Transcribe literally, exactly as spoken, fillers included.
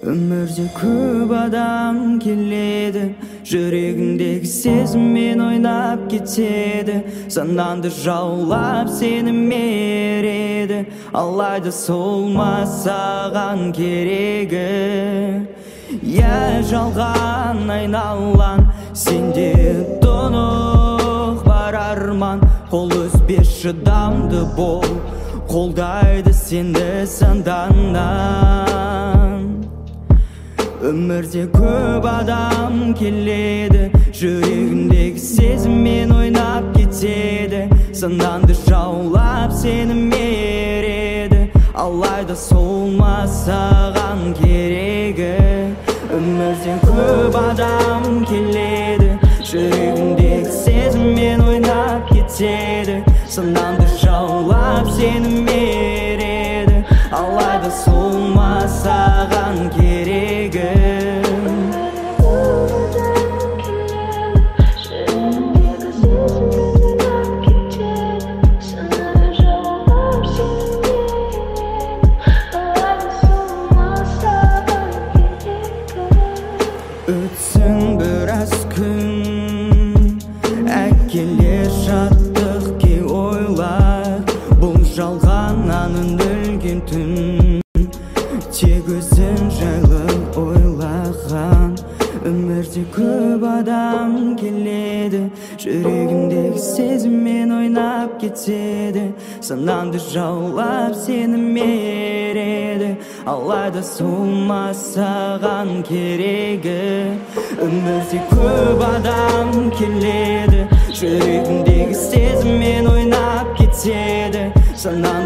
Өмірде көп адам келеді, жүрегіндегі сезіммен ойнап кетеді. Санаңды жаулап сені мереді, алайда сол ма саған керегі? Я жалған айналан, сенде тұнық бар арман. Қол үзбес шыдамды бол, қолдайды сенді санданнан. Өмірде көп адам келеді, жүрегіндегі сезіммен ойнап кетеді. Санаңды жаулап сені мереді, алайда сол ма саған керегі? Өмірде көп адам келеді, жүрегіндегі сезіммен ойнап кетеді. Санаңды жаулап сені мереді, алайда сол ма саған керегі? Өтсін біраз күн, әкелер жаттық ке ойлар. Бұл жалғаннан өлген түн, тек өзің жайлы ойлаған. Өмірде көп адам келеді, жүрегіндегі сезіммен ойнап кетеді. Санаңды жаулап сені мереді, алайда сол ма саған керегі? Өмірде көп адам келеді, жүрегіндегі сезіммен ойнап кетеді. Санаңды